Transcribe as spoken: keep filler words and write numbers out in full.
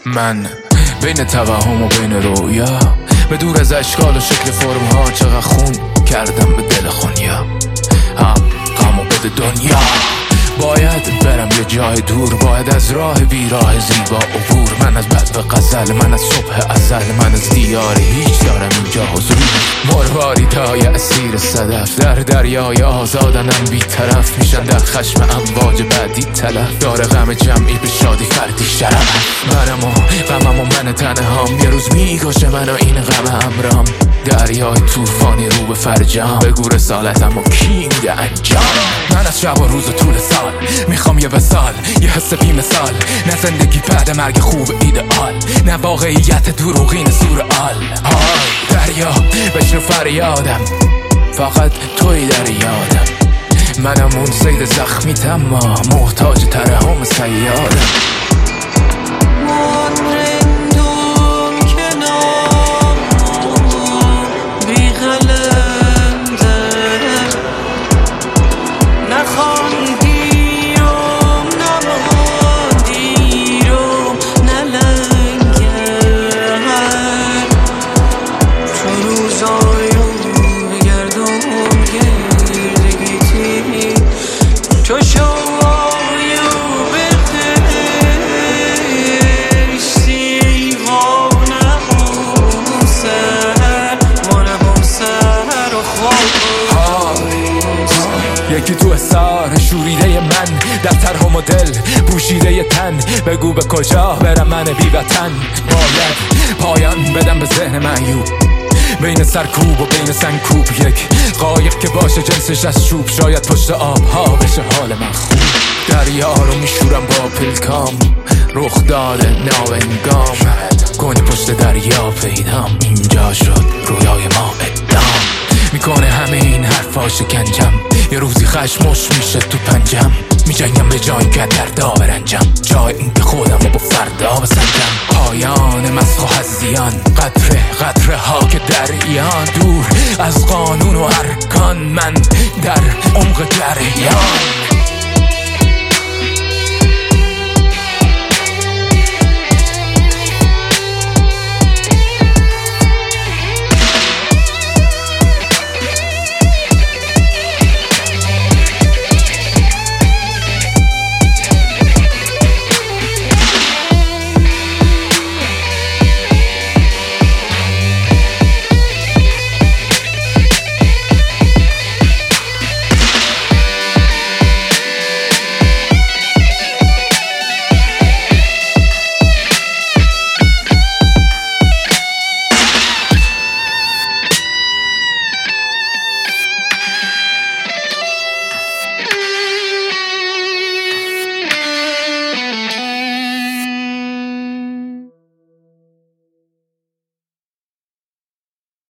من بین توهم و بین رویا، به دور از اشکال و شکل فرم ها، چقدر خون کردم به دل خونیا. هم غمو بده دنیا، باید برم یه جای دور، باید از راه بیراه زیبا عبور. من از بد و غزل، من از صبح ازل، من از دیار هیچ دارم اینجا حضور. مرواری تای اسیر صدف، در دریای آزادنم بی طرف میشن در خشم امواج بعدی تلف. داره غم جمعی به شادی فردی شرف. منم و غمم و من تنهام، یه روز میگوشه من و این غم امرام. دریای طوفانی رو به فرجام، بگو رسالتم و کی میده انجام. من از شب و روز و طول سال میخوام یه وصال، یه حس بی مثال، نه زندگی بعد مرگ خوب ایدئال، نه واقعیت دروغین سورئال. های دریا بشنو فریادم، فقط توی در یادم. منم اون صید زخمی تما، محتاج ترحم سیادم. یکی تو احسار شوریده من، در طرح و مدل پوشیده تن، بگو به کجا برم من بی وطن. باید پایان بدم به ذهن معیوب، بین سرکوب و بین سنگکوب. یک قایق که باشه جنسش از چوب، شاید پشت آبها بشه حال من خوب. دریا رو میشورم با پلکام، رخ داده ناونگام. کنی پشت دریا پیدام، اینجا شد رویای ما ادام. میکنه همه این حرفا شکنجم، یه روزی خشمش میشه تو پنجم. میجنگم به جای که دردا برنجم، جای این که خودم با فردا بسنجم. پایان مسخ و هزیان، قطره قطره ها که در ایان. دور از قانون و ارکان، من در عمق جریان.